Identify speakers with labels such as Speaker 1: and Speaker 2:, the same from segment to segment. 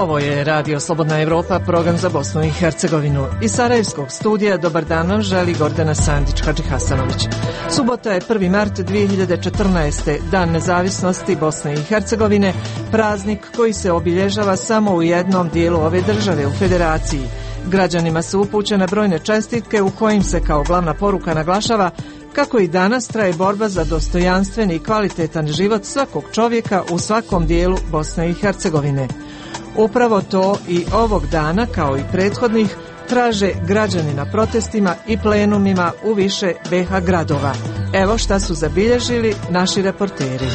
Speaker 1: Ovo je Radio Slobodna Evropa, program za Bosnu i Hercegovinu. Iz Sarajevskog studija dobar dan vam želi Gordana Sandić-Hadžihasanović. Subota je 1. mart 2014. Dan nezavisnosti Bosne i Hercegovine, praznik koji se obilježava samo u jednom dijelu ove države, u Federaciji. Građanima su upućene brojne čestitke u kojim se kao glavna poruka naglašava kako i danas traje borba za dostojanstveni i kvalitetan život svakog čovjeka u svakom dijelu Bosne i Hercegovine. Upravo to i ovog dana, kao i prethodnih, traže građani na protestima i plenumima u više BiH gradova. Evo šta su zabilježili naši reporteri.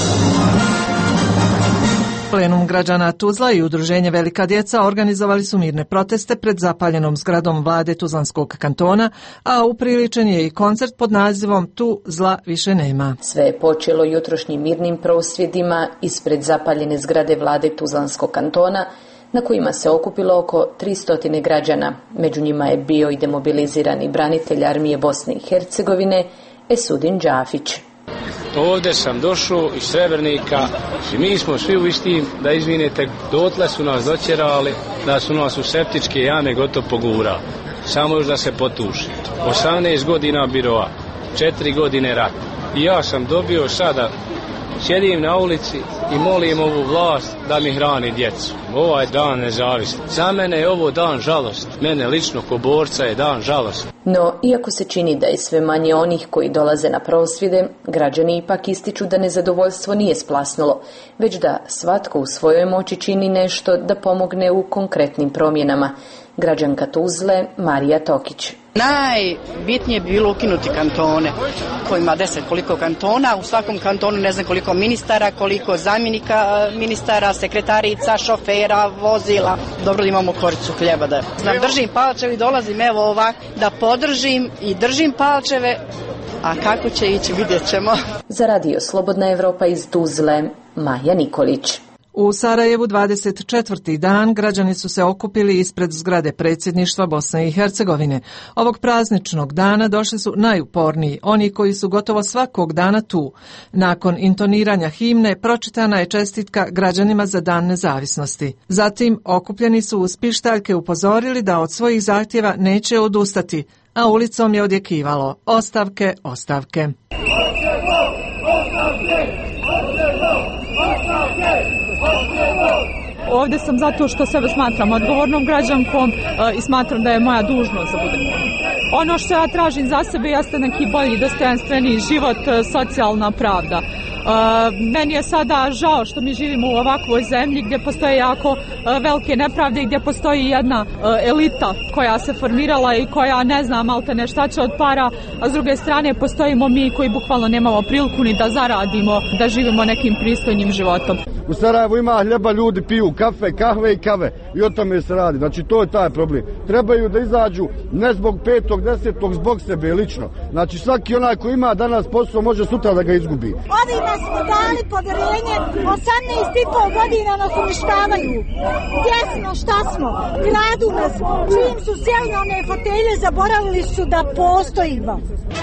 Speaker 1: Plenum građana Tuzla i udruženje Velika djeca organizovali su mirne proteste pred zapaljenom zgradom vlade Tuzlanskog kantona, a upriličen je i koncert pod nazivom Tu zla više nema.
Speaker 2: Sve je počelo jutrošnjim mirnim prosvjedima ispred zapaljene zgrade vlade Tuzlanskog kantona, na kojima se okupilo oko 300 građana. Među njima je bio i demobilizirani branitelj armije Bosne i Hercegovine Esudin Džafić.
Speaker 3: Ovdje sam došao iz Srebrnika i mi smo svi u istim, da izvinete, dotle su nas doćerali, da su nas u septičke jame gotovo pogurali. Samo još da se potuši. 18 godina biroa, 4 godine rat. I ja sam dobio sada, sjedim na ulici i molim ovu vlast da mi hrani djecu. Ovaj dan nezavisno. Za mene je ovo dan žalost. Mene lično ko borca je dan žalost.
Speaker 2: No, iako se čini da je sve manje onih koji dolaze na prosvjede, građani ipak ističu da nezadovoljstvo nije splasnulo, već da svatko u svojoj moći čini nešto da pomogne u konkretnim promjenama. Građanka Tuzle Marija Tokić.
Speaker 4: Najbitnije bi bilo ukinuti kantone, koji ima 10 koliko kantona, u svakom kantonu ne znam koliko ministara, koliko zamjenika ministara, sekretarica, šofera, vozila. Dobro da imamo koricu hljeba da znam, držim palčeve i dolazim evo ovak da podržim i držim palčeve, a kako će ići vidjet ćemo.
Speaker 2: Za Radio Slobodna Evropa iz Tuzle, Maja Nikolić.
Speaker 1: U Sarajevu 24. dan građani su se okupili ispred zgrade predsjedništva Bosne i Hercegovine. Ovog prazničnog dana došli su najuporniji, oni koji su gotovo svakog dana tu. Nakon intoniranja himne pročitana je čestitka građanima za Dan nezavisnosti. Zatim okupljeni su uz pištaljke upozorili da od svojih zahtjeva neće odustati, a ulicom je odjekivalo ostavke, ostavke.
Speaker 5: Ovdje sam zato što sebe smatram odgovornom građankom i smatram da je moja dužnost da budem. Ono što ja tražim za sebe jeste neki bolji, dostojanstveniji život, socijalna pravda. Meni je sada žao što mi živimo u ovakvoj zemlji gdje postoje jako velike nepravde i gdje postoji jedna elita koja se formirala i koja ne zna maltene šta će od para, a s druge strane postojimo mi koji bukvalno nemamo priliku ni da zaradimo, da živimo nekim pristojnim životom.
Speaker 6: U Sarajevu ima hljeba, ljudi piju kafe, kahve i kave i o tome se radi. Znači to je taj problem. Trebaju da izađu ne zbog 5.10. zbog sebe lično. Znači svaki onaj ko ima danas posao može sutra da ga izgubi.
Speaker 7: Ovima smo dali povjerenje, 18,5 godina nas uništavaju. Gdje smo, šta smo? Kradu nas. Čim su sjeli na one fotelje, zaboravili su da postojimo.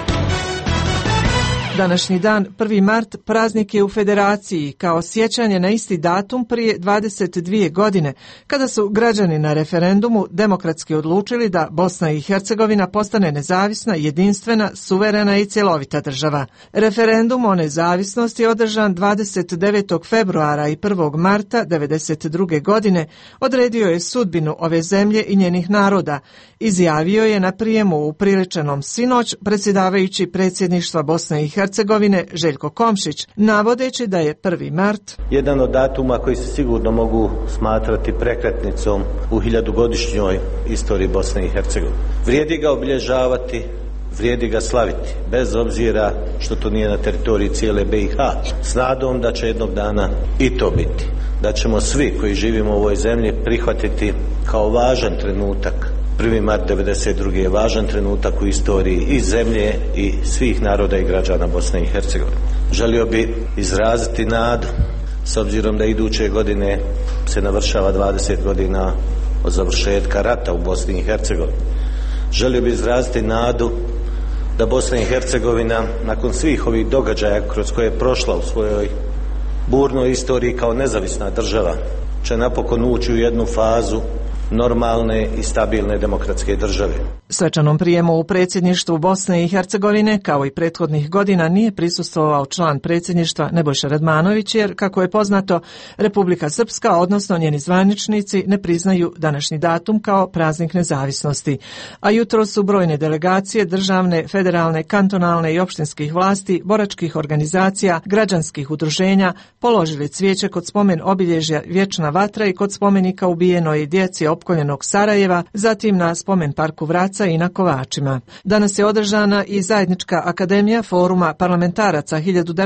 Speaker 1: Današnji dan, 1. mart, praznik je u Federaciji kao sjećanje na isti datum prije 22 godine, kada su građani na referendumu demokratski odlučili da Bosna i Hercegovina postane nezavisna, jedinstvena, suverena i cjelovita država. Referendum o nezavisnosti je održan 29. februara i 1. marta 1992. godine odredio je sudbinu ove zemlje i njenih naroda. Izjavio je na prijemu upriličenom sinoć predsjedavajući predsjedništva Bosne i Hercegovine Željko Komšić, navodeći da je 1. mart
Speaker 8: jedan od datuma koji se sigurno mogu smatrati prekretnicom u 1000-godišnjoj istoriji Bosne i Hercegovine. Vrijedi ga obilježavati, vrijedi ga slaviti, bez obzira što to nije na teritoriji cijele BiH, s nadom da će jednog dana i to biti. Da ćemo svi koji živimo u ovoj zemlji prihvatiti kao važan trenutak. 1. mart 1992. je važan trenutak u istoriji i zemlje i svih naroda i građana Bosne i Hercegovine. Želio bi izraziti nadu, s obzirom da iduće godine se navršava 20 godina od završetka rata u Bosni i Hercegovini. Želio bi izraziti nadu da Bosna i Hercegovina nakon svih ovih događaja kroz koje je prošla u svojoj burnoj istoriji kao nezavisna država će napokon ući u jednu fazu normalne i stabilne demokratske države.
Speaker 1: Svečanom prijemu u predsjedništvu Bosne i Hercegovine, kao i prethodnih godina, nije prisustvovao član predsjedništva Nebojša Radmanović, jer, kako je poznato, Republika Srpska, odnosno njeni zvaničnici, ne priznaju današnji datum kao praznik nezavisnosti. A jutro su brojne delegacije državne, federalne, kantonalne i opštinskih vlasti, boračkih organizacija, građanskih udruženja položili cvijeće kod spomen obilježja Vječna vatra i kod spomenika ubijenoj djeci opkoljenog Sarajeva, zatim na spomen parku Vraca i na Kovačima. Danas je održana i zajednička akademija foruma parlamentaraca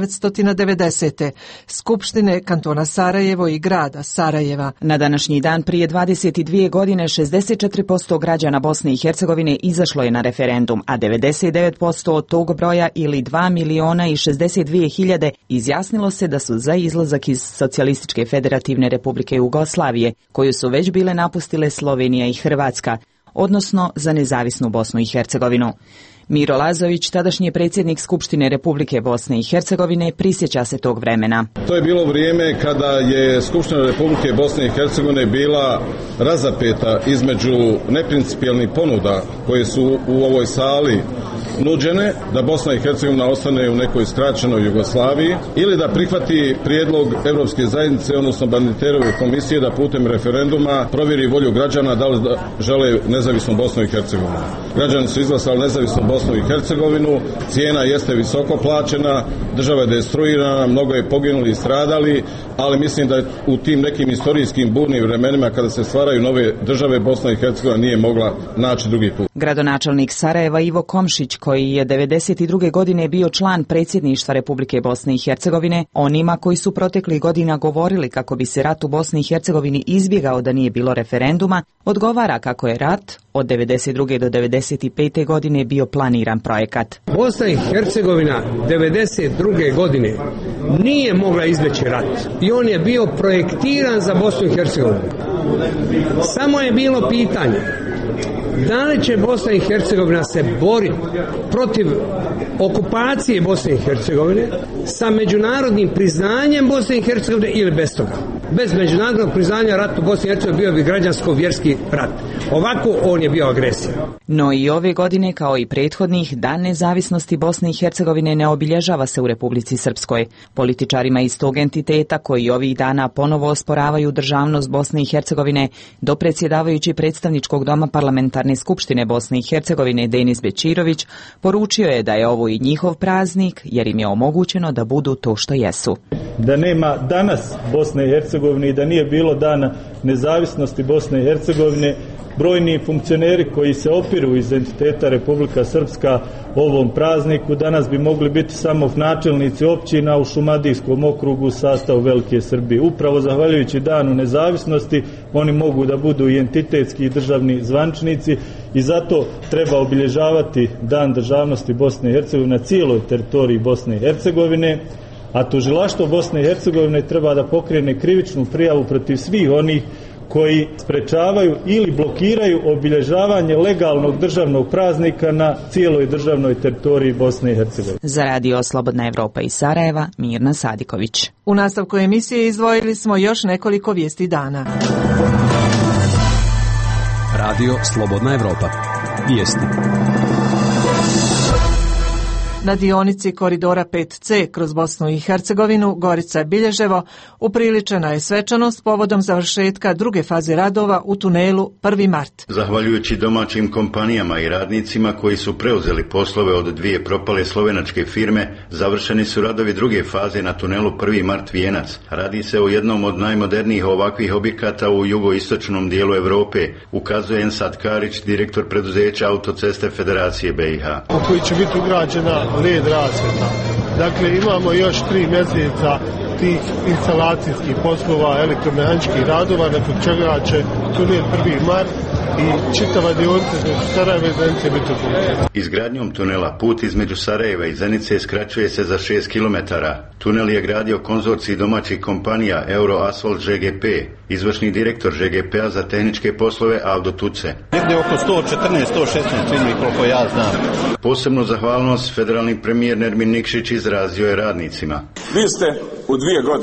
Speaker 1: 1990. Skupštine kantona Sarajevo i grada Sarajeva.
Speaker 9: Na današnji dan prije 22 godine 64% građana Bosne i Hercegovine izašlo je na referendum, a 99% od tog broja ili 2.062.000 izjasnilo se da su za izlazak iz Socijalističke federativne republike Jugoslavije, koju su već bile napustile Slovenija i Hrvatska, odnosno za nezavisnu Bosnu i Hercegovinu. Miro Lazović, tadašnji predsjednik Skupštine Republike Bosne i Hercegovine, prisjeća se tog vremena.
Speaker 10: To je bilo vrijeme kada je Skupština Republike Bosne i Hercegovine bila razapeta između neprincipijelnih ponuda koje su u ovoj sali nuđene, da Bosna i Hercegovina ostane u nekoj skraćenoj Jugoslaviji, ili da prihvati prijedlog Europske zajednice, odnosno Banditerove komisije, da putem referenduma provjeri volju građana da li žele nezavisnu Bosnu i Hercegovinu. Građani su izglasali nezavisnu Bosnu i Hercegovinu, cijena jeste visoko plaćena, država je destruirana, mnogo je poginuli i stradali, ali mislim da u tim nekim istorijskim burnim vremenima kada se stvaraju nove države, Bosna i Hercegovina nije mogla naći drugi put.
Speaker 9: Gradonačelnik Sarajeva Ivo Komšić, koji je 1992. godine bio član predsjedništva Republike Bosne i Hercegovine, onima koji su proteklih godina govorili kako bi se rat u Bosni i Hercegovini izbjegao da nije bilo referenduma, odgovara kako je rat od 1992. do 1995. godine bio planiran projekat.
Speaker 11: Bosna i Hercegovina 1992. godine nije mogla izbjeći rat i on je bio projektiran za Bosnu i Hercegovinu. Samo je bilo pitanje da li će Bosna i Hercegovina se boriti protiv okupacije Bosne i Hercegovine sa međunarodnim priznanjem Bosne i Hercegovine ili bez toga. Bez međunarodnog priznanja rat u Bosni i Hercegovini bio bi građansko-vjerski rat. Ovako on je bio agresija.
Speaker 9: No i ove godine, kao i prethodnih, Dan nezavisnosti Bosne i Hercegovine ne obilježava se u Republici Srpskoj. Političarima iz tog entiteta, koji ovih dana ponovo osporavaju državnost Bosne i Hercegovine, dopredsjedavajući predstavničkog doma Parlamentarne skupštine Bosne i Hercegovine Denis Bećirović poručio je da je ovo i njihov praznik, jer im je omogućeno da budu to što jesu.
Speaker 12: Da nema danas Bosne i Hercegovine i da nije bilo dana nezavisnosti Bosne i Hercegovine, brojni funkcioneri koji se opiru iz entiteta Republika Srpska ovom prazniku danas bi mogli biti samo načelnici općina u Šumadijskom okrugu u sastavu Velike Srbije. Upravo zahvaljujući danu nezavisnosti oni mogu da budu i entitetski i državni zvančnici i zato treba obilježavati Dan državnosti Bosne i Hercegovine na cijeloj teritoriji Bosne i Hercegovine, a tužilaštvo Bosne i Hercegovine treba da pokrene krivičnu prijavu protiv svih onih koji sprečavaju ili blokiraju obilježavanje legalnog državnog praznika na cijeloj državnoj teritoriji Bosne i Hercegovine.
Speaker 9: Za radio Slobodna Evropa iz Sarajeva, Mirna Sadiković.
Speaker 1: U nastavku emisije izdvojili smo još nekoliko vijesti dana.
Speaker 13: Radio Slobodna Evropa. Vijesti.
Speaker 1: Na dionici koridora 5C kroz Bosnu i Hercegovinu, Gorica-Bilježevo, upriličena je svečanost povodom završetka druge faze radova u tunelu 1. mart.
Speaker 14: Zahvaljujući domaćim kompanijama i radnicima koji su preuzeli poslove od dvije propale slovenačke firme, završeni su radovi druge faze na tunelu 1. mart Vijenac. Radi se o jednom od najmodernijih ovakvih objekata u jugoistočnom dijelu Europe, ukazuje Ensad Karić, direktor preduzeća Autoceste Federacije BiH.
Speaker 15: Koji će biti ugrađena led rasvjeta. Dakle, imamo još 3 mjeseca tih instalacijskih poslova, elektromehaničkih radova, nakon čega će tunel 1. mart i čitava dionica između Sarajeva i Zenice biti uključena.
Speaker 14: Izgradnjom tunela put između Sarajeva i Zenice skraćuje se za 6 km. Tunel je gradio konzorcij domaćih kompanija Euroasfalt ŽGP, izvršni direktor ŽGP-a za tehničke poslove Aldo Tuce.
Speaker 16: Negdje oko 114-116 firmi koliko ja znam.
Speaker 14: Posebnu zahvalnost federalni premijer Nermin Nikšić izrazio je radnicima.
Speaker 17: Vi ste u 2 godine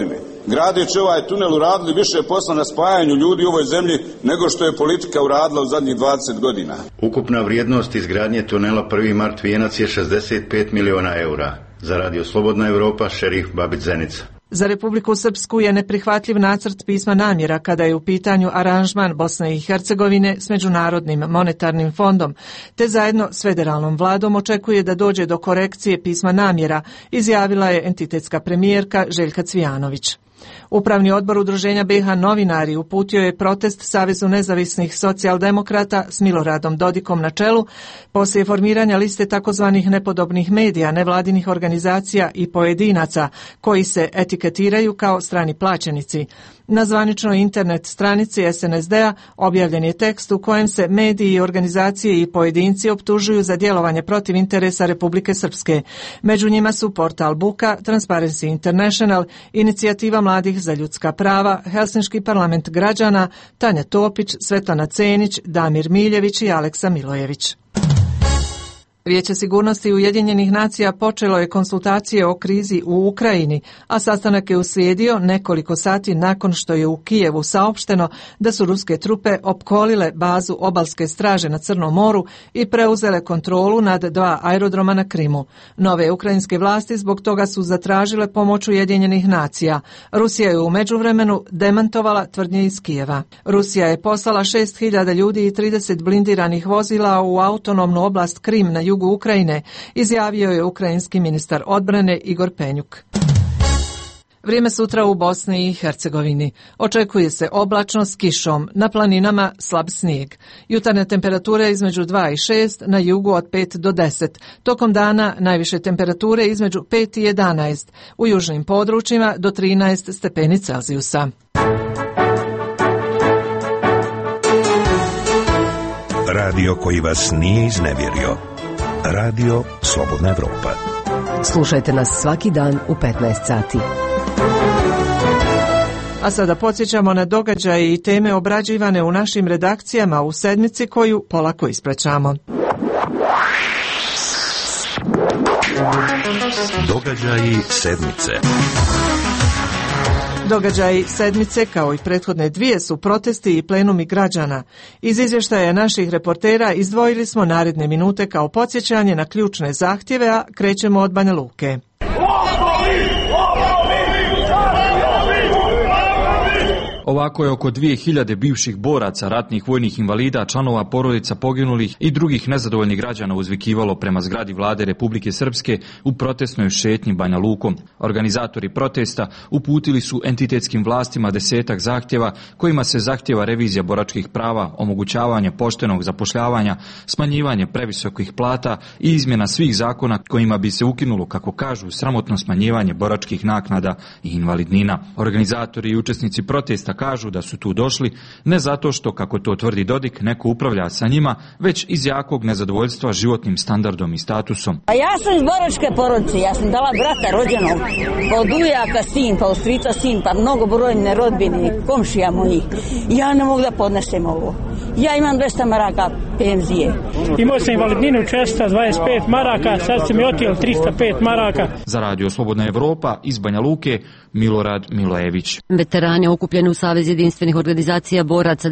Speaker 17: gradeći ovaj tunel uradili više posla na spajanju ljudi u ovoj zemlji nego što je politika uradila u zadnjih 20 godina.
Speaker 14: Ukupna vrijednost izgradnje tunela 1. mart Vijenac je 65 miliona eura. Za Radio Slobodna Evropa, šerif Babić Zenica.
Speaker 1: Za Republiku Srpsku je neprihvatljiv nacrt pisma namjera kada je u pitanju aranžman Bosne i Hercegovine s Međunarodnim monetarnim fondom, te zajedno s federalnom vladom očekuje da dođe do korekcije pisma namjera, izjavila je entitetska premijerka Željka Cvijanović. Upravni odbor Udruženja BiH Novinari uputio je protest Savezu nezavisnih socijaldemokrata s Miloradom Dodikom na čelu poslije formiranja liste takozvanih nepodobnih medija, nevladinih organizacija i pojedinaca koji se etiketiraju kao strani plaćenici. Na zvaničnoj internet stranici SNSD-a objavljen je tekst u kojem se mediji, organizacije i pojedinci optužuju za djelovanje protiv interesa Republike Srpske. Među njima su portal Buka, Transparency International, Inicijativa mladih za ljudska prava, Helsinški parlament građana, Tanja Topić, Svetlana Cenić, Damir Miljević i Aleksa Milojević. Vijeće sigurnosti Ujedinjenih nacija počelo je konsultacije o krizi u Ukrajini, a sastanak je uslijedio nekoliko sati nakon što je u Kijevu saopšteno da su ruske trupe opkolile bazu obalske straže na Crnom moru i preuzele kontrolu nad 2 aerodroma na Krimu. Nove ukrajinske vlasti zbog toga su zatražile pomoć Ujedinjenih nacija. Rusija je u međuvremenu demantovala tvrdnje iz Kijeva. Rusija je poslala 6.000 ljudi i 30 blindiranih vozila u autonomnu oblast Krim na jugu Ukrajine, izjavio je ukrajinski ministar odbrane Igor Penjuk. Vrijeme sutra u Bosni i Hercegovini. Očekuje se oblačno s kišom, na planinama slab snijeg. Jutarnje temperature između 2 i 6, na jugu od 5 do 10. Tokom dana najviše temperature između 5 i 11, u južnim područjima do 13 stepeni Celzijusa.
Speaker 18: Radio koji vas nije iznevjerio. Radio Slobodna Evropa.
Speaker 19: Slušajte nas svaki dan u 15 sati.
Speaker 1: A sada podsjećamo na događaje i teme obrađivane u našim redakcijama u sedmici koju polako ispraćamo.
Speaker 18: Događaji sedmice.
Speaker 1: Događaji sedmice, kao i prethodne dvije, su protesti i plenumi građana. Iz izvještaja naših reportera izdvojili smo naredne minute kao podsjećanje na ključne zahtjeve, a krećemo od Banja Luke.
Speaker 20: Ovako je oko 2000 bivših boraca, ratnih vojnih invalida, članova porodica poginulih i drugih nezadovoljnih građana uzvikivalo prema zgradi vlade Republike Srpske u protestnoj šetnji Banja Lukom. Organizatori protesta uputili su entitetskim vlastima 10 zahtjeva kojima se zahtjeva revizija boračkih prava, omogućavanje poštenog zapošljavanja, smanjivanje previsokih plata i izmjena svih zakona kojima bi se ukinulo, kako kažu, sramotno smanjivanje boračkih naknada i invalidnina. Organizatori i učesnici protesta kažu da su tu došli ne zato što, kako to tvrdi Dodik, neko upravlja sa njima, već iz jakog nezadovoljstva životnim standardom i statusom.
Speaker 21: A ja sam iz boračke porodice, ja sam dala brata rođenog, pa od ujaka sin, pa od strica sin, pa mnogobrojne rodbine, komšija mojih. Ja ne mogu da podnesem ovo. Ja imam 200 maraka penzije.
Speaker 22: Imao sam invalidninu 425 maraka, sad se mi otijelo 305 maraka.
Speaker 20: Za Radio Slobodna Evropa iz Banja Luke, Milorad Milojević.
Speaker 19: Veterani okupljeni u Savez jedinstvenih organizacija boraca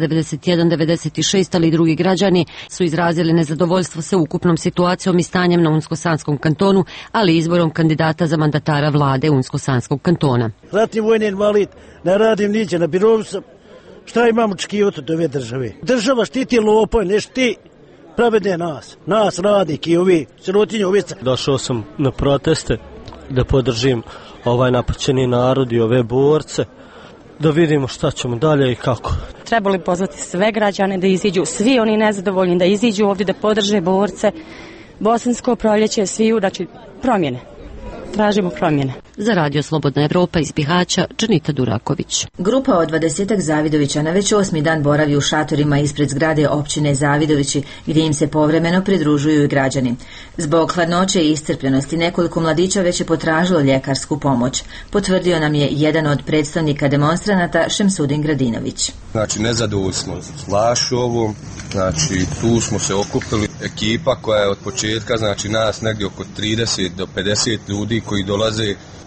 Speaker 19: 91-96, ali i drugi građani su izrazili nezadovoljstvo sa ukupnom situacijom i stanjem na Unsko-Sanskom kantonu, ali i izborom kandidata za mandatara vlade Unsko-Sanskog kantona.
Speaker 23: Ratni vojni invalid, ne radim niđe, na birovu sam. Šta imamo očekivati od ove države? Država štiti lopoj, ne štiti pravedne nas. Nas radniki i ovi sirotinje ovica.
Speaker 24: Došao sam na proteste da podržim ovaj napaćeni narod i ove borce, da vidimo šta ćemo dalje i kako.
Speaker 25: Trebali pozvati sve građane da iziđu, svi oni nezadovoljni da iziđu ovdje da podrže borce. Bosansko proljeće, sviju, znači promjene. Tražimo promjene.
Speaker 19: Za Radio Slobodna Evropa iz Bihaća, Čanita Duraković.
Speaker 26: Grupa od 20 Zavidovićana već 8. dan boravi u šatorima ispred zgrade općine Zavidovići, gdje im se povremeno pridružuju i građani. Zbog hladnoće i iscrpljenosti nekoliko mladića već je potražilo ljekarsku pomoć. Potvrdio nam je jedan od predstavnika demonstranata, Šemsudin Gradinović.
Speaker 27: Znači, nezadovoljni smo vlašću ovom, znači tu smo se okupili, ekipa koja je od početka, znači nas negdje oko 30 do 50 ljudi koji dolaze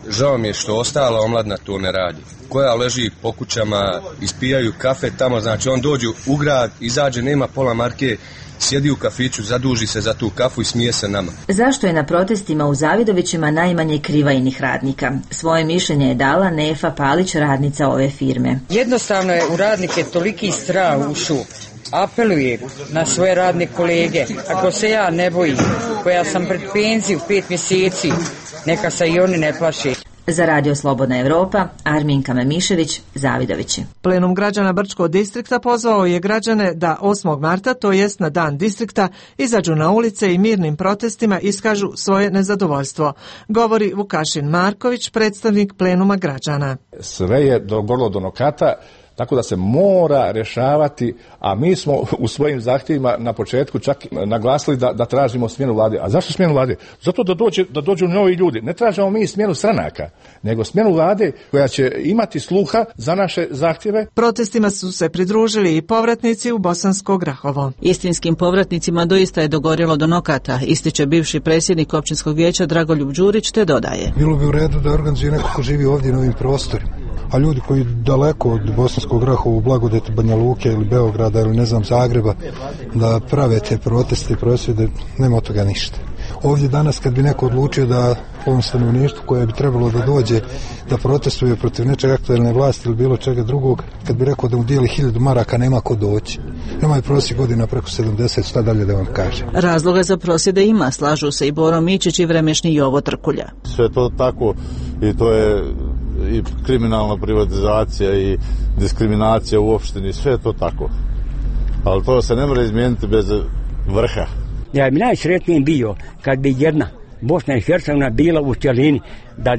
Speaker 27: Žao mi je što ostala omladina to ne radi. Koja leži po kućama, ispijaju kafe tamo, znači on dođe u grad, izađe, nema pola marke, sjedi u kafiću, zaduži se za tu kafu i smije se nama.
Speaker 26: Zašto je na protestima u Zavidovićima najmanje krivajnih radnika? Svoje mišljenje je dala Nefa Palić, radnica ove firme.
Speaker 2: Jednostavno je u radnike toliki strah ušao. Apelujem na svoje radne kolege, ako se ja ne bojim, koja sam pred penziju 5 mjeseci, neka se i oni ne plaše.
Speaker 26: Za Radio Slobodna Evropa, Arminka Memišević, Zavidovići.
Speaker 1: Plenum građana Brčkog distrikta pozvao je građane da 8. marta, to jest na dan distrikta, izađu na ulice i mirnim protestima iskažu svoje nezadovoljstvo. Govori Vukašin Marković, predstavnik plenuma građana.
Speaker 3: Sve je dogorilo do nokata, tako da se mora rješavati, a mi smo u svojim zahtjevima na početku čak naglasili da tražimo smjenu vlade. A zašto smjenu vlade? Zato da dođu novi ljudi. Ne tražimo mi smjenu stranaka, nego smjenu vlade koja će imati sluha za naše zahtjeve.
Speaker 1: Protestima su se pridružili i povratnici u Bosansko Grahovo.
Speaker 4: Istinskim povratnicima doista je dogorjelo do nokata, ističe bivši predsjednik općinskog vijeća Dragoljub Đurić, te dodaje.
Speaker 5: Bilo bi u redu da organizuje neko ko živi ovdje na ovim prostorima. A ljudi koji daleko od Bosanskog Grahova, Blagodeti, Banja Luke ili Beograda ili ne znam Zagreba, da prave te proteste i prosvjede, nema od toga ništa. Ovdje danas kad bi neko odlučio da ovom stanovništvu koje bi trebalo da dođe da protestuje protiv nečeg aktualne vlasti ili bilo čega drugog, kad bi rekao da mu dijeli 1000 maraka, nema ko doći. Nema je prosjek godina preko 70, šta dalje da vam kažem.
Speaker 4: Razloga za prosvjede ima, slažu se i Boro Mičić i vremešni Jovo Trkulja.
Speaker 6: Sve to tako i to je i kriminalna privatizacija i diskriminacija u opštini, sve je to tako. Ali to se ne mora izmijeniti bez vrha.
Speaker 7: Ja bi najsretniji bio kad bi jedna Bosna i Hercegovina bila u cjelini, da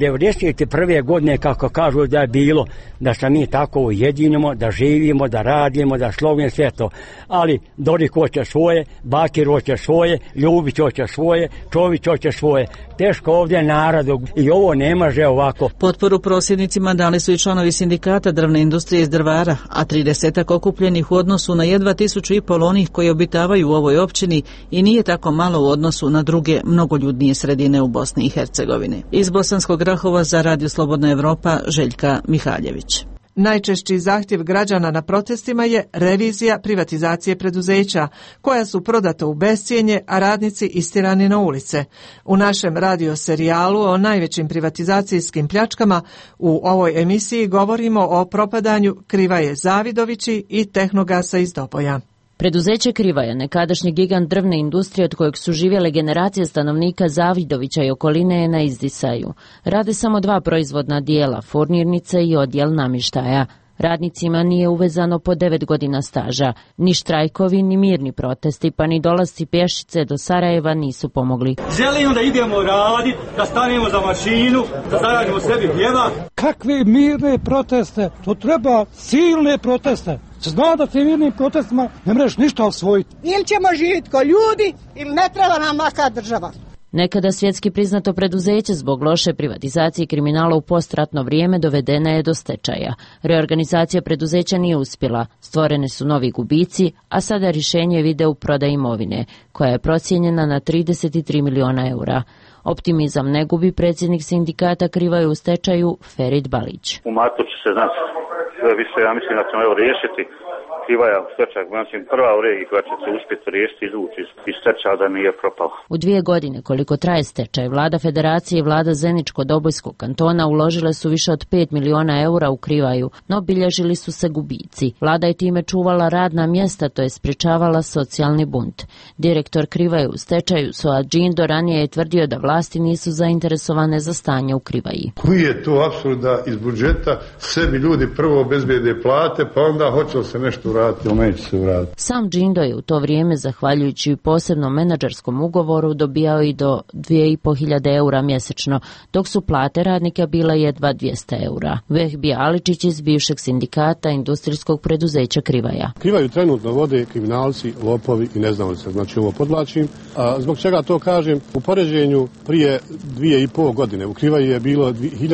Speaker 7: 91. godine, kako kažu da je bilo, da se mi tako ujedinimo, da živimo, da radimo, da slovimo sve to. Ali Dodik hoće svoje, Bakir hoće svoje, Ljubić hoće svoje, Čović hoće svoje. Teško ovdje narodu i ovo ne može ovako.
Speaker 4: Potporu prosvjednicima dali su i članovi sindikata drvne industrije iz Drvara, a 30 okupljenih u odnosu na jedva 1500 onih koji obitavaju u ovoj općini i nije tako malo u odnosu na druge mnogoljudnije sredine u Bosni i Hercegovini. Iz Bosanskog Grahova za Radio Slobodna Evropa, Željka Mihaljević.
Speaker 1: Najčešći zahtjev građana na protestima je revizija privatizacije preduzeća, koja su prodata u bescijenje, a radnici istirani na ulice. U našem radio serijalu o najvećim privatizacijskim pljačkama u ovoj emisiji govorimo o propadanju Krivaje Zavidovići i Tehnogasa iz Doboja.
Speaker 8: Preduzeće Krivaja, nekadašnji gigant drvne industrije od kojeg su živjele generacije stanovnika Zavidovića i okoline, je na izdisaju. Rade samo 2 proizvodna dijela, furnirnice i odjel namještaja. Radnicima nije uvezano po 9 godina staža. Ni štrajkovi, ni mirni protesti, pa ni dolasci pješice do Sarajeva nisu pomogli.
Speaker 28: Želimo da idemo raditi, da stanemo za mašinu, da zaradimo sebi hljeba.
Speaker 29: Kakve mirne proteste? To treba silne proteste. Zna da ti mirnim protestima ne mreš ništa osvojiti.
Speaker 30: Ili ćemo živjeti ko ljudi, ili ne treba nam maka država.
Speaker 8: Nekada svjetski priznato preduzeće zbog loše privatizacije i kriminala u postratno vrijeme dovedena je do stečaja. Reorganizacija preduzeća nije uspjela, stvorene su novi gubici, a sada rješenje vide u prodaji imovine, koja je procijenjena na 33 miliona eura. Optimizam ne gubi predsjednik sindikata Krivaje u stečaju Ferit Balić.
Speaker 31: U martu će se znati sve više, ja mislim da ćemo riješiti Krivaja u stečaj, mislim prva u regiji koja će se uspjeti riješiti izvući iz stečaja da nije propala.
Speaker 8: U 2 godine koliko traje stečaj, vlada federacije i vlada Zeničko-Dobojskog kantona uložile su više od 5 miliona eura u Krivaju, no bilježili su se gubici. Vlada je time čuvala radna mjesta, to je sprječavala socijalni bunt. Direktor Krivaje u stečaju Soad Džindo ranije je tvrdio da vlasti nisu zainteresovane za stanje u Krivaji.
Speaker 32: Koji je to apsurd da iz budžeta sebi ljudi prvo obezbijede plate, pa onda hoće se nešto uraditi ili neće se uraditi.
Speaker 8: Sam Džindo je u to vrijeme, zahvaljujući posebnom menadžerskom ugovoru, dobijao i do 2.500 eura mjesečno, dok su plate radnika bila jedva 200 eura. Vehbi Aličić iz bivšeg sindikata industrijskog preduzeća Krivaja.
Speaker 33: Krivaju trenutno vode kriminalci, lopovi i neznalice. Znači ovo podlačim. Zbog čega to kažem? U poređenju prije 2,5 godine u Krivaji je bilo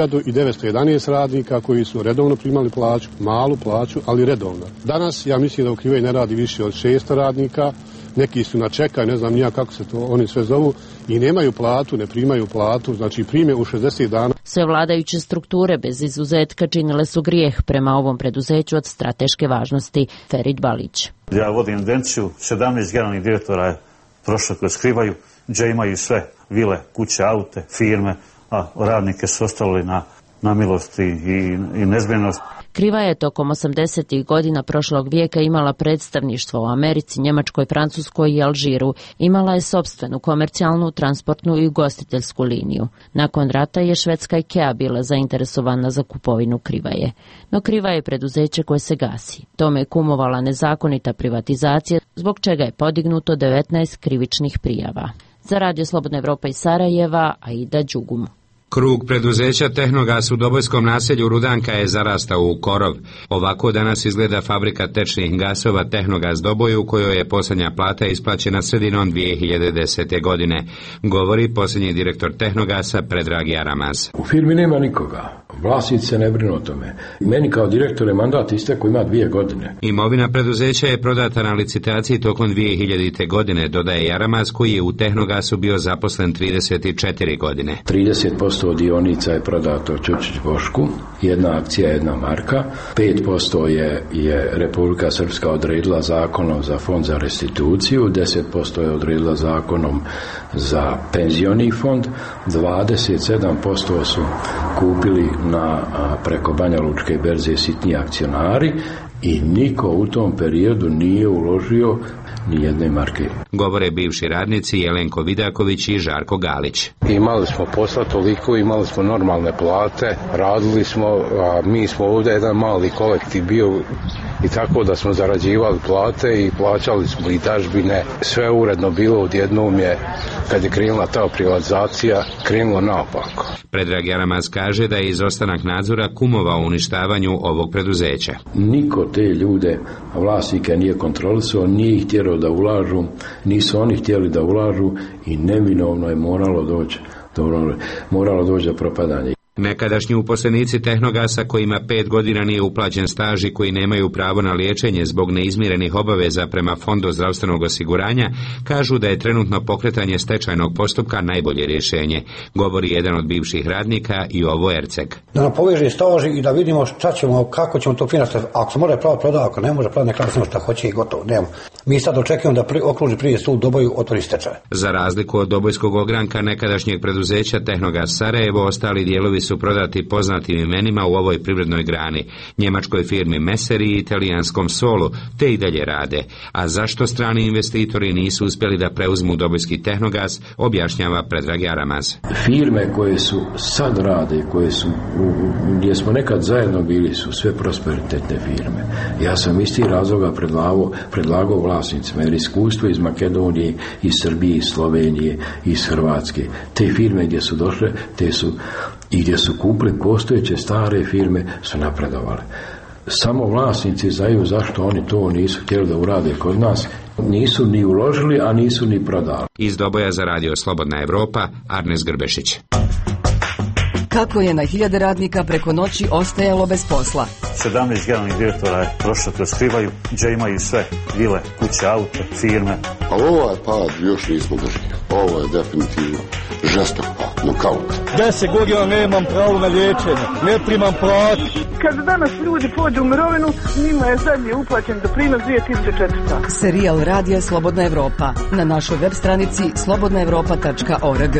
Speaker 33: 1911 radnika koji su redovno primali plaću, malu plaću, ali redovno. Danas ja mislim da u Krivaji ne radi više od 600 radnika neki su na čekaj, ne znam nija kako se to oni sve zovu, i nemaju platu, ne primaju platu, znači prime u 60 dana.
Speaker 8: Sve vladajuće strukture bez izuzetka činile su grijeh prema ovom preduzeću od strateške važnosti. Ferit Balić.
Speaker 9: Ja vodim evidenciju, 17 generalnih direktora je prošlo kroz Krivaju, gdje imaju sve vile, kuće, aute, firme, a radnike su ostavili na milost i nezbrinutost.
Speaker 8: Kriva je tokom 80. godina prošlog vijeka imala predstavništvo u Americi, Njemačkoj, Francuskoj i Alžiru. Imala je sopstvenu komercijalnu, transportnu i ugostiteljsku liniju. Nakon rata je švedska IKEA bila zainteresovana za kupovinu Krivaje. No Kriva je preduzeće koje se gasi. Tome je kumovala nezakonita privatizacija, zbog čega je podignuto 19 krivičnih prijava. Za Radio Slobodna Evropa iz Sarajeva, Aida Đugum.
Speaker 10: Krug preduzeća Tehnogas u Dobojskom naselju Rudanka je zarastao u korov. Ovako danas izgleda fabrika tečnih gasova Tehnogas Doboj, u kojoj je posljednja plata isplaćena sredinom 2010. godine. Govori posljednji direktor Tehnogasa Predrag Jaramaz.
Speaker 11: U firmi nema nikoga. Vlasnici se ne brinu o tome. Meni kao direktor je mandat istekao, ima 2 godine.
Speaker 10: Imovina preduzeća je prodata na licitaciji tokom 2000. godine, dodaje Jaramaz, koji je u Tehnogasu bio zaposlen 34 godine.
Speaker 11: 30% dionica je prodato Čučić Bošku, 1 akcija, 1 marka, 5% je Republika Srpska odredila zakonom za fond za restituciju, 10% je odredila zakonom za penzioni fond, 27% su kupili preko Banja Lučke berze sitni akcionari i niko u tom periodu nije uložio ni jedne marke.
Speaker 10: Govore bivši radnici Jelenko Vidaković i Žarko Galić.
Speaker 12: Imali smo posla toliko, imali smo normalne plate, radili smo, a mi smo ovdje jedan mali kolektiv bio i tako da smo zarađivali plate i plaćali smo i dažbine. Sve uredno bilo, odjednom je, kad je krenula ta privatizacija, krenulo naopako.
Speaker 10: Predrag Jaramaz kaže da je izostanak nadzora kumovao uništavanju ovog preduzeća.
Speaker 11: Niko te ljude, vlasnike, nije kontrolisao, nije ih tjerao da ulažu, nisu oni htjeli da ulažu i neminovno je moralo doći do propadanja.
Speaker 10: Nekadašnji uposlenici Tehnogasa kojima 5 godina nije uplaćen staž i koji nemaju pravo na liječenje zbog neizmirenih obaveza prema Fondu zdravstvenog osiguranja kažu da je trenutno pokretanje stečajnog postupka najbolje rješenje, govori jedan od bivših radnika Jovo Erceg.
Speaker 13: Da nam poveže staž i da vidimo šta ćemo, kako ćemo to finansirati. Ako se može pravo proda, ako ne može pravo, neka samo šta hoće i gotovo. Nema. Mi sad očekujemo da okruži prije sud Doboju, otvori stečaj.
Speaker 10: Za razliku od Dobojskog ogranka nekadašnjeg preduzeća Tehnogas Sarajevo, ostali dijelovi su prodati poznatim imenima u ovoj privrednoj grani, njemačkoj firmi Meseri i italijanskom Solu, te i dalje rade. A zašto strani investitori nisu uspjeli da preuzmu Dobojski Tehnogas, objašnjava Predrag Jaramaz.
Speaker 11: Firme koje su sad rade, koje su, gdje smo nekad zajedno bili, su sve prosperitetne firme. Ja sam isti razloga predlagao vlasnicima, jer iskustvo iz Makedonije, iz Srbije, iz Slovenije, iz Hrvatske, te firme gdje su došle, i gdje su kupili postojeće stare firme su napredovale. Samo vlasnici znaju zašto oni to nisu htjeli da urade kod nas. Nisu ni uložili, a nisu ni prodali.
Speaker 10: Iz Doboja za Radio Slobodna Evropa, Arnes Grbešić.
Speaker 14: Kako je na 1000 radnika preko noći ostajalo bez posla?
Speaker 9: 17 generalnih direktora je prošlo kroz Krivaju, gdje imaju sve vile, kuće, aute, firme.
Speaker 15: Ali ovaj pad još nismo doživjeli. Ovo je definitivno žestok pad, nokaut.
Speaker 28: 10 godina nemam pravo na liječenje, ne primam platu.
Speaker 30: Kad danas ljudi pođu u mirovinu, njima je zadnji uplaćen doprinos 2400.
Speaker 14: Serijal Radija Slobodna Evropa na našoj web stranici slobodnaevropa.org.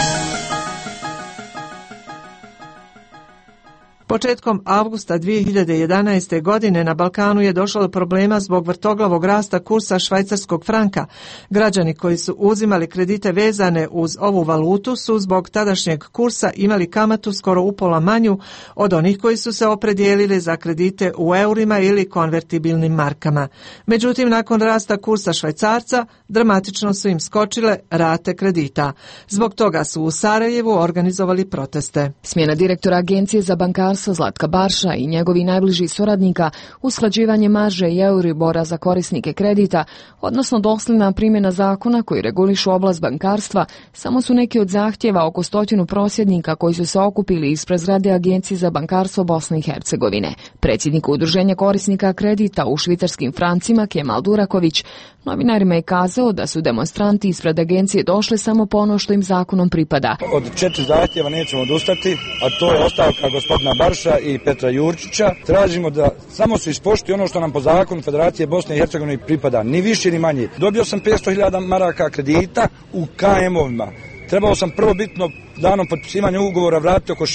Speaker 1: Početkom avgusta 2011. godine na Balkanu je došlo do problema zbog vrtoglavog rasta kursa švajcarskog franka. Građani koji su uzimali kredite vezane uz ovu valutu su zbog tadašnjeg kursa imali kamatu skoro upola manju od onih koji su se opredijelili za kredite u eurima ili konvertibilnim markama. Međutim, nakon rasta kursa švajcarca, dramatično su im skočile rate kredita. Zbog toga su u Sarajevu organizovali proteste.
Speaker 16: Smjena direktora Agencije za bankarstvo
Speaker 2: posao Zlatka Barša i njegovi najbliži suradnika, usklađivanje marže i Euribora za korisnike kredita, odnosno dosljedna primjena zakona koji regulišu oblast bankarstva, samo su neki od zahtjeva oko 100 prosvjednika koji su se okupili ispred zgrade Agencije za bankarstvo Bosne i Hercegovine. Predsjednik Udruženja korisnika kredita u švicarskim francima Kemal Duraković novinarima je kazao da su demonstranti ispred agencije došli samo po ono što im zakonom pripada.
Speaker 16: Od 4 zahtjeva nećemo odustati, a to je ostavka gospodina Barša i Petra Jurčića. Tražimo da samo se ispoštuje ono što nam po zakonu Federacije Bosne i Hercegovine pripada, ni više ni manje. Dobio sam 500.000 maraka kredita u KM-ovima. Trebao sam prvobitno danom potpisivanja ugovora vratiti oko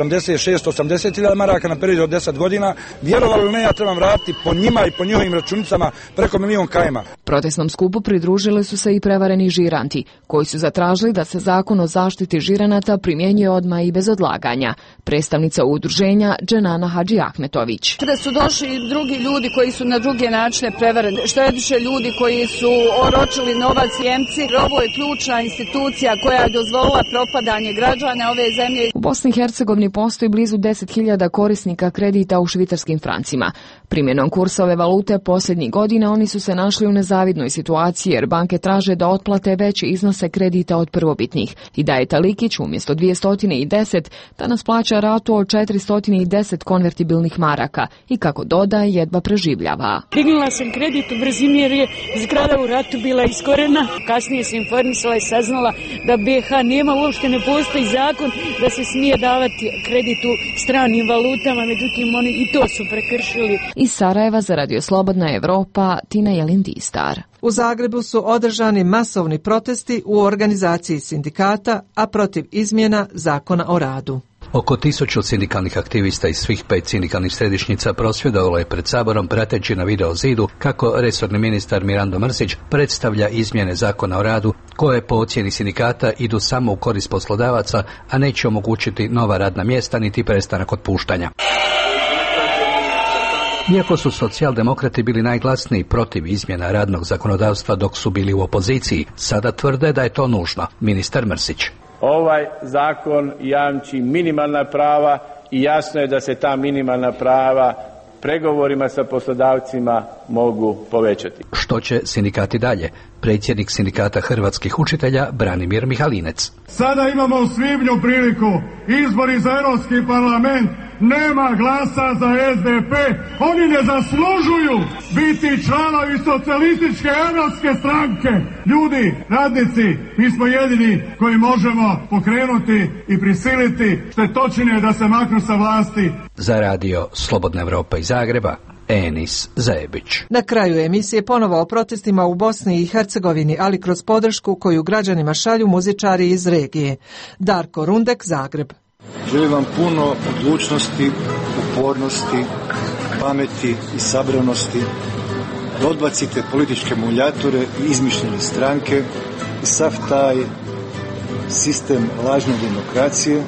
Speaker 16: 670.000 maraka na period od 10 godina. Vjerovali ili ne, ja trebam vratiti po njima i po njihovim računicama preko milion kajma.
Speaker 2: Protestnom skupu pridružili su se i prevareni žiranti, koji su zatražili da se zakon o zaštiti žiranata primjenjuje odmah i bez odlaganja. Predstavnica udruženja Dženana Hadži Ahmetović.
Speaker 17: Da su došli i drugi ljudi koji su na druge načine prevareni. Štediše ljudi koji su oročili novac Njemci. Ovo je ključna institucija koja je dozvolila propadanje građana ove zemlje.
Speaker 2: U Bosni i Hercegovini postoji blizu 10.000 korisnika kredita u švicarskim francima. Primjenom kursa ove valute posljednjih godina oni su se našli u nezavidnoj situaciji jer banke traže da otplate veće iznose kredita od prvobitnih. I da je Talikić umjesto 210 danas plaća ratu od 410 konvertibilnih maraka i kako dodaje jedva preživljava.
Speaker 18: Dignula sam kredit u brzini jer je zgrada u ratu bila iskorena. Kasnije se informisala i saznala da BiH nema, uopšte ne postoji zakon da se smije davati kredit u stranim valutama, međutim oni i to su prekršili.
Speaker 2: Iz Sarajeva za Radio Slobodna Evropa, Tina Jelindistar.
Speaker 1: U Zagrebu su održani masovni protesti u organizaciji sindikata, a protiv izmjena zakona o radu.
Speaker 19: Oko 1000 sindikalnih aktivista iz svih 5 sindikalnih središnjica prosvjedovalo je pred Saborom prateći na video zidu kako resorni ministar Mirando Mrsić predstavlja izmjene zakona o radu koje po ocjeni sindikata idu samo u korist poslodavaca, a neće omogućiti nova radna mjesta niti prestanak otpuštanja. Iako su socijaldemokrati bili najglasniji protiv izmjena radnog zakonodavstva dok su bili u opoziciji, sada tvrde da je to nužno. Ministar Mrsić.
Speaker 20: Ovaj zakon jamči minimalna prava i jasno je da se ta minimalna prava pregovorima sa poslodavcima mogu povećati.
Speaker 19: Što će sindikati dalje? Predsjednik sindikata hrvatskih učitelja Branimir Mihalinec.
Speaker 21: Sada imamo u svibnju priliku, izbori za Europski parlament, nema glasa za SDP, oni ne zaslužuju biti članovi socijalističke europske stranke. Ljudi, radnici, mi smo jedini koji možemo pokrenuti i prisiliti štetočine da se maknu sa vlasti.
Speaker 19: Za Radio Slobodna Evropa iz Zagreba, Enis Zajebić.
Speaker 1: Na kraju emisije ponovo o protestima u Bosni i Hercegovini, ali kroz podršku koju građanima šalju muzičari iz regije. Darko Rundek, Zagreb.
Speaker 22: Želim vam puno odlučnosti, upornosti, pameti i sabranosti, da odbacite političke muljature i izmišljene stranke i sav taj sistem lažne demokracije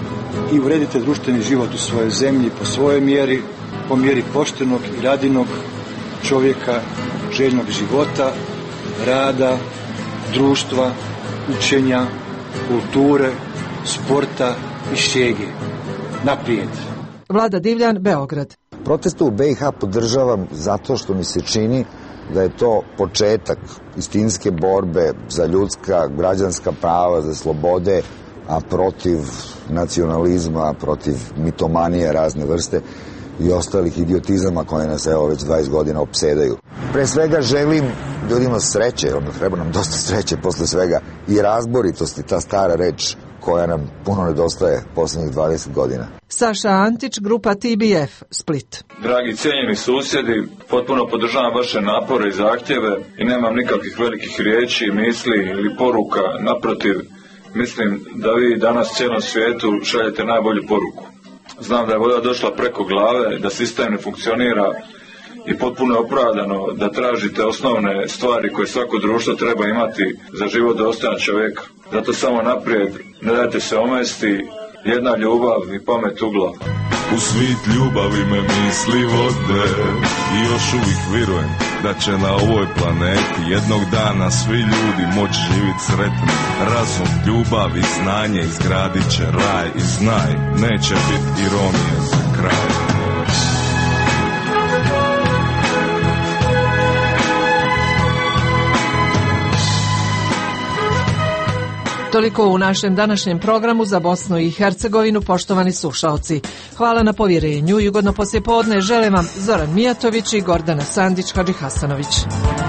Speaker 22: i uredite društveni život u svojoj zemlji po svojoj mjeri, po mjeri poštenog i radinog čovjeka, željnog života, rada, društva, učenja, kulture, sporta i šege. Naprijed.
Speaker 1: Vlada Divljan, Beograd.
Speaker 23: Proteste u BiH podržavam zato što mi se čini da je to početak istinske borbe za ljudska, građanska prava, za slobode, a protiv nacionalizma, protiv mitomanije razne vrste i ostalih idiotizama koje nas evo već 20 godina opsedaju. Pre svega želim ljudima sreće, treba nam dosta sreće posle svega i razboritosti, ta stara reč koja nam puno nedostaje posljednjih 20 godina.
Speaker 1: Saša Antić, grupa TBF, Split.
Speaker 24: Dragi cijenjeni susjedi, potpuno podržavam vaše napore i zahtjeve i nemam nikakvih velikih riječi, misli ili poruka. Naprotiv, mislim da vi danas cijelom svijetu šaljete najbolju poruku. Znam da je voda došla preko glave, da sistem ne funkcionira i potpuno je opravdano da tražite osnovne stvari koje svako društvo treba imati za život dostojan čovjeka. Zato samo naprijed, ne dajte se omesti, jedna ljubav i pamet u glavu.
Speaker 25: U svit ljubavi me misli vode i još uvijek vjerujem da će na ovoj planeti jednog dana svi ljudi moći živjeti sretni. Razum, ljubav i znanje izgradit će raj i znaj, neće biti ironije za kraj.
Speaker 1: Toliko u našem današnjem programu za Bosnu i Hercegovinu, poštovani slušaoci. Hvala na povjerenju i ugodno poslijepodne žele vam Zoran Mijatović i Gordana Sandić-Hadžihasanović.